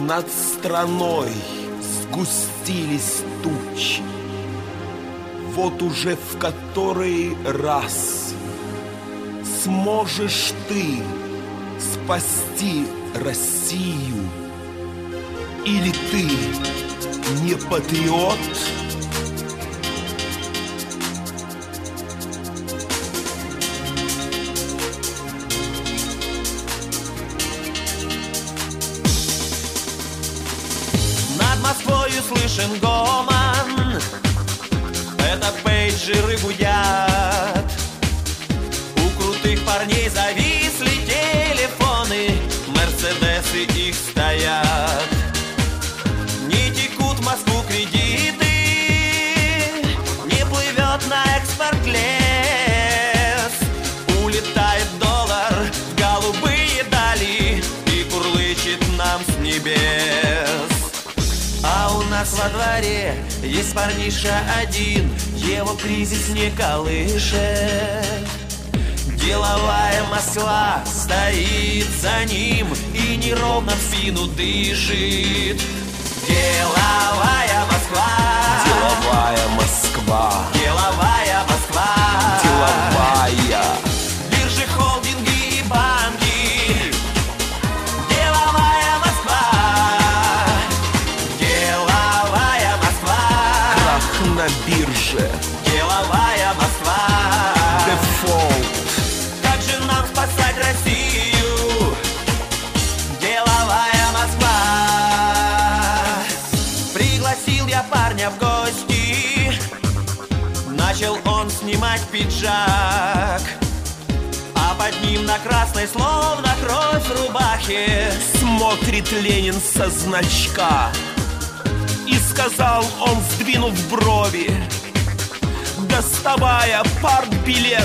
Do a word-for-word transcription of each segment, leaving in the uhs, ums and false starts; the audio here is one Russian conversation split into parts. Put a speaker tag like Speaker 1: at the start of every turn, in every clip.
Speaker 1: Над страной сгустились тучи. Вот уже в который раз сможешь ты спасти Россию? Или ты не патриот?
Speaker 2: Над Москвою слышен гомон, это пейджеры гудят. У крутых парней зависли телефоны, мерседесы их стоят. Не текут в Москву кредиты, не плывет на экспорт лес. Улетает доллар в голубые дали и курлычет нам с небес. А у нас во дворе есть парниша один, его кризис не колышет. Деловая Москва стоит за ним и неровно в спину дышит. Деловая Москва,
Speaker 1: Деловая Москва,
Speaker 2: деловая Москва,
Speaker 1: деловая.
Speaker 2: биржи, холдинги и банки. Деловая Москва, деловая Москва,
Speaker 1: Крах на бирже,
Speaker 2: деловая Москва.
Speaker 1: дефолт.
Speaker 2: Как же нам спасать Россию? Деловая Москва. Пригласил я парня в гости, начал он снимать пиджак, а под ним на красной, словно кровь в рубахе,
Speaker 1: Смотрит Ленин со значка. И сказал он, сдвинув брови, доставая партбилет: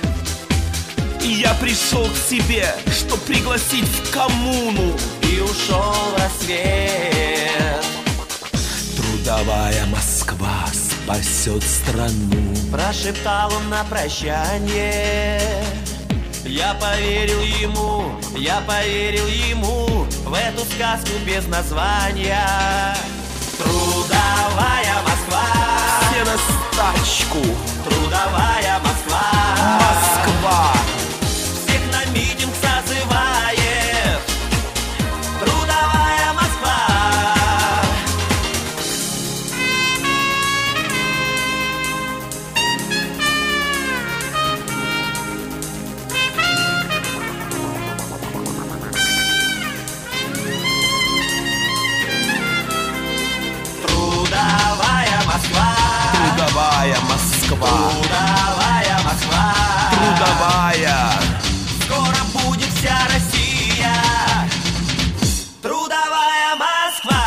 Speaker 1: я пришел к себе, чтоб пригласить в коммуну.
Speaker 2: и ушел в рассвет.
Speaker 1: Трудовая Москва спасет страну.
Speaker 2: Прошептал он на прощание. Я поверил ему, я поверил ему в эту сказку без названия. Трудовая Москва,
Speaker 1: Все на стачку.
Speaker 2: трудовая Москва,
Speaker 1: Москва.
Speaker 2: всех на митинг созывает. Трудовая Москва. Трудовая Москва,
Speaker 1: Трудовая Москва.
Speaker 2: трудовая Москва,
Speaker 1: Трудовая.
Speaker 2: скоро будет вся Россия. Трудовая Москва.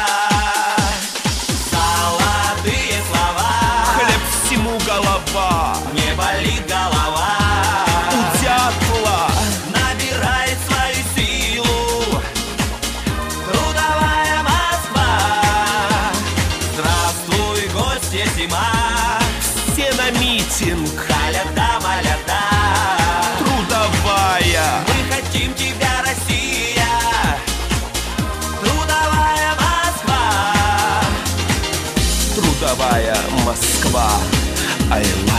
Speaker 2: Золотые слова,
Speaker 1: Хлеб всему голова.
Speaker 2: не болит голова.
Speaker 1: У дятла.
Speaker 2: Набирает свою силу. Трудовая Москва. Здравствуй, гостья зима.
Speaker 1: Все на митинг.
Speaker 2: Маля-да, маля-да.
Speaker 1: Трудовая.
Speaker 2: Мы хотим тебя, Россия. Трудовая Москва.
Speaker 1: Трудовая Москва. I love